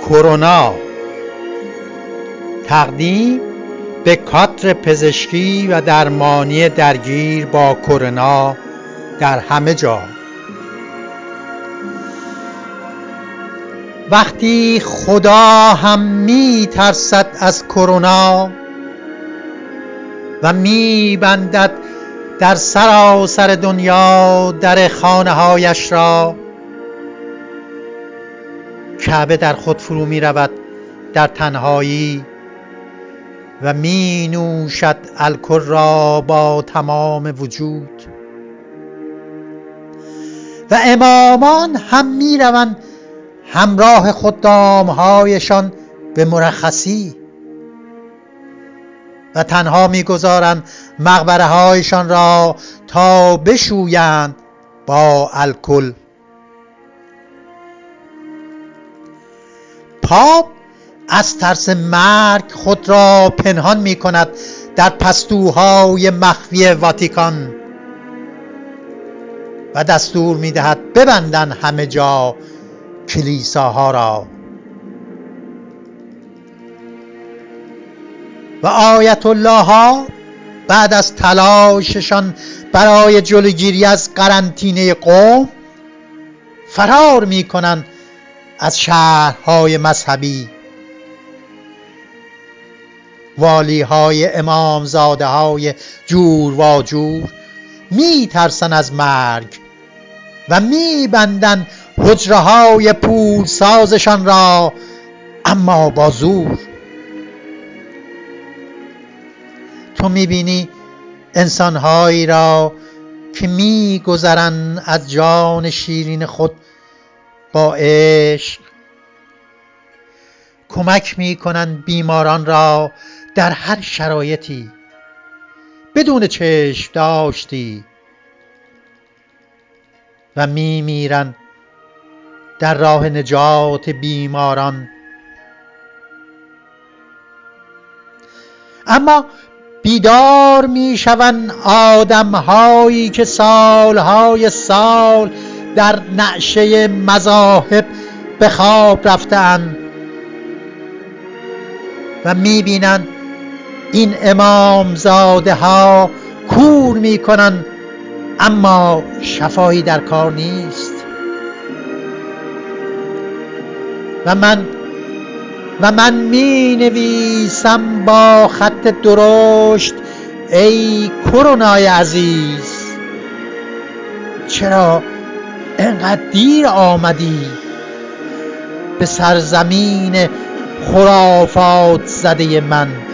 کرونا. تقدیم به کادر پزشکی و درمانی درگیر با کرونا در همه جا. وقتی خدا هم می ترسد از کرونا و می بندد در سراسر دنیا در خانه هایش را، کعبه در خود فرو می رود در تنهایی و می نوشد الکل را با تمام وجود، و امامان هم می روند همراه خدامهایشان به مرخصی و تنها می گذارند مقبره هایشان را تا بشویند با الکل. پاپ از ترس مرگ خود را پنهان می کند در پستوهای مخفی واتیکان و دستور می دهد ببندند همه جا کلیساها را. و آیت الله ها بعد از تلاششان برای جلوگیری از قرنطینه قوم فرار می کنند از شهرهای مذهبی. والی های امامزاده های جور و جور می ترسن از مرگ و می بندن حجره های پول سازشان را، اما با زور. تو می بینی انسان هایی را که می گذرن از جان شیرین خود با عشق، کمک می کنند بیماران را در هر شرایطی بدون چشم داشتی، و می میرن در راه نجات بیماران. اما بیدار می شوند آدم هایی که سالهای سال در نعشه مذاهب به خواب رفتند و می بینند این امامزاده ها کور می کنند، اما شفایی در کار نیست. و من می نویسم با خط درشت: ای کرونای عزیز، چرا اینقدر دیر آمدی به سرزمین خرافات زده من؟